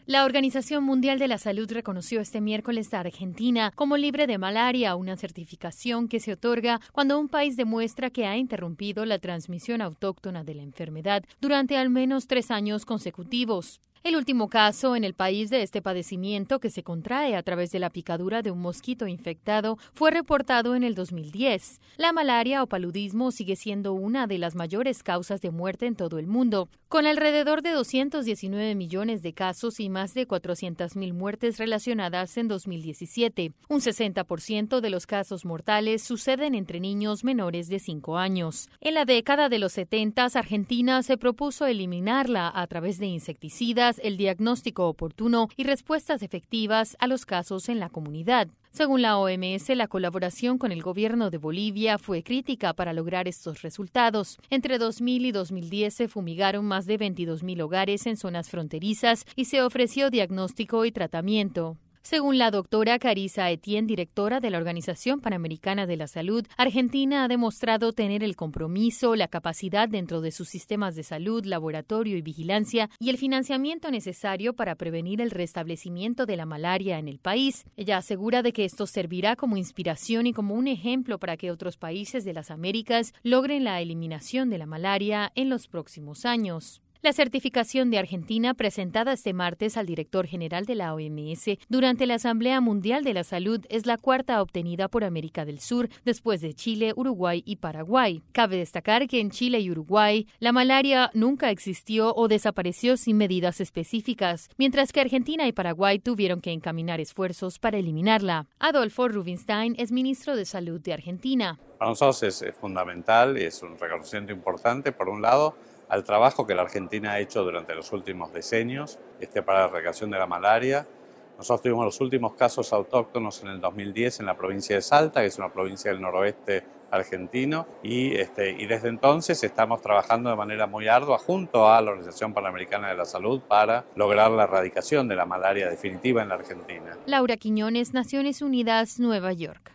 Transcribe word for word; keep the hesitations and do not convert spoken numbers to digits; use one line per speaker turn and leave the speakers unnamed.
La Organización Mundial de la Salud reconoció este miércoles a Argentina como libre de malaria, una certificación que se otorga cuando un país demuestra que ha interrumpido la transmisión autóctona de la enfermedad durante al menos tres años consecutivos. El último caso en el país de este padecimiento, que se contrae a través de la picadura de un mosquito infectado, fue reportado en el dos mil diez. La malaria o paludismo sigue siendo una de las mayores causas de muerte en todo el mundo, con alrededor de doscientos diecinueve millones de casos y más de cuatrocientas mil muertes relacionadas en dos mil diecisiete. Un sesenta por ciento de los casos mortales suceden entre niños menores de cinco años. En la década de los setenta, Argentina se propuso eliminarla a través de insecticidas, el diagnóstico oportuno y respuestas efectivas a los casos en la comunidad. Según la O M S, la colaboración con el gobierno de Bolivia fue crítica para lograr estos resultados. Entre dos mil y dos mil diez se fumigaron más de veintidós mil hogares en zonas fronterizas y se ofreció diagnóstico y tratamiento. Según la doctora Carissa Etienne, directora de la Organización Panamericana de la Salud, Argentina ha demostrado tener el compromiso, la capacidad dentro de sus sistemas de salud, laboratorio y vigilancia y el financiamiento necesario para prevenir el restablecimiento de la malaria en el país. Ella asegura de que esto servirá como inspiración y como un ejemplo para que otros países de las Américas logren la eliminación de la malaria en los próximos años. La certificación de Argentina, presentada este martes al director general de la O M S durante la Asamblea Mundial de la Salud, es la cuarta obtenida por América del Sur, después de Chile, Uruguay y Paraguay. Cabe destacar que en Chile y Uruguay, la malaria nunca existió o desapareció sin medidas específicas, mientras que Argentina y Paraguay tuvieron que encaminar esfuerzos para eliminarla. Adolfo Rubinstein es ministro de Salud de Argentina.
Para nosotros es, es fundamental, es un reconocimiento importante, por un lado, al trabajo que la Argentina ha hecho durante los últimos decenios este, para la erradicación de la malaria. Nosotros tuvimos los últimos casos autóctonos en el dos mil diez en la provincia de Salta, que es una provincia del noroeste argentino, y, este, y desde entonces estamos trabajando de manera muy ardua junto a la Organización Panamericana de la Salud para lograr la erradicación de la malaria definitiva en la Argentina.
Laura Quiñones, Naciones Unidas, Nueva York.